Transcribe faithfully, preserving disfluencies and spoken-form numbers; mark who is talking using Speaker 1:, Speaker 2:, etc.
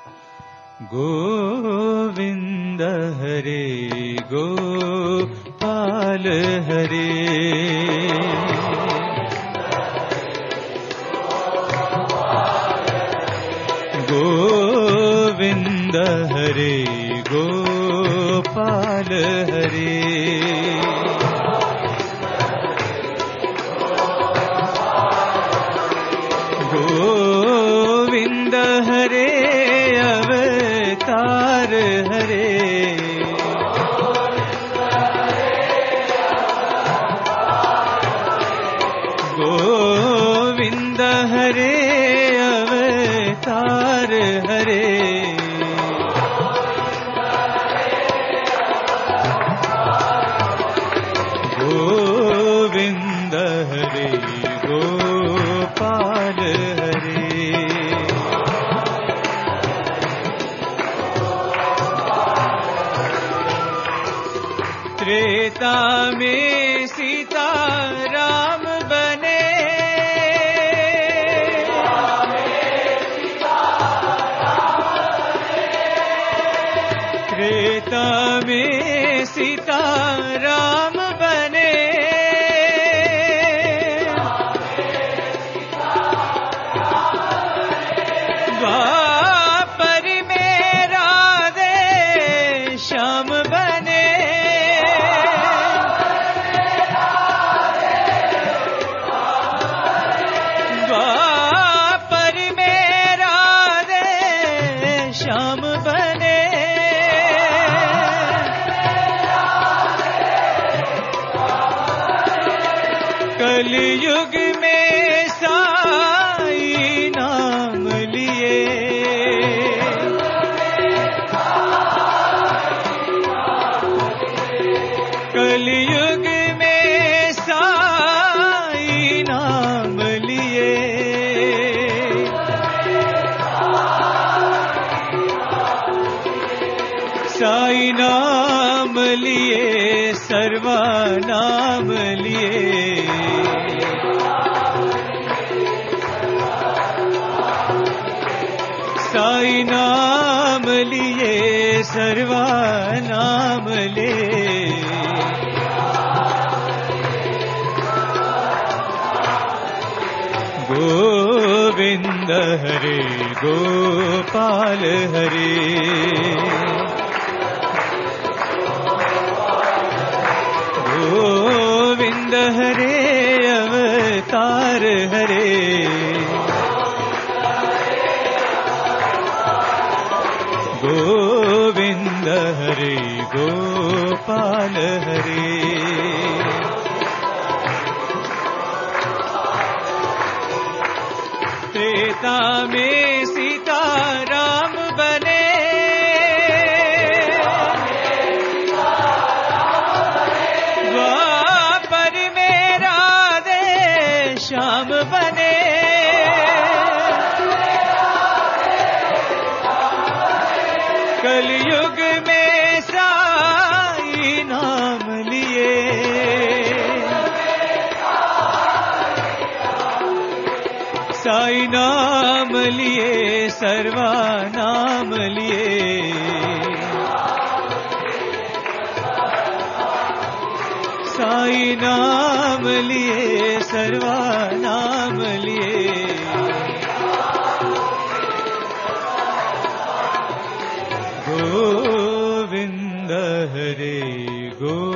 Speaker 1: गोविंद हरे गोपाल हरे गोविंद हरे गोपाल हरे गोविंद हरे अवतार हरे गोविंद हरे अवतार हरे गोविंद हरे गोपाल हरे त्रेता में सीता राम बने त्रेता में सीता राम बने द्वापर में राधे श्याम बने द्वापर में राधे श्याम बने कलयुग में साई नाम लिए कलयुग में साई नाम लिए साई नाम लिए सर्वा नाम लिए साई नाम लिए सर्वा नाम ले गोविंद हरे गोपाल हरे गोविंद हरे अवतार हरे गोविंद हरे गोपाल हरे त्रेता में सीता राम बने द्वापर में राधे श्याम बने कलयुग में साई नाम लिए साई नाम लिए सर्वा नाम लिए साई नाम लिए सर्वा नाम लिए गोविंद हरे गो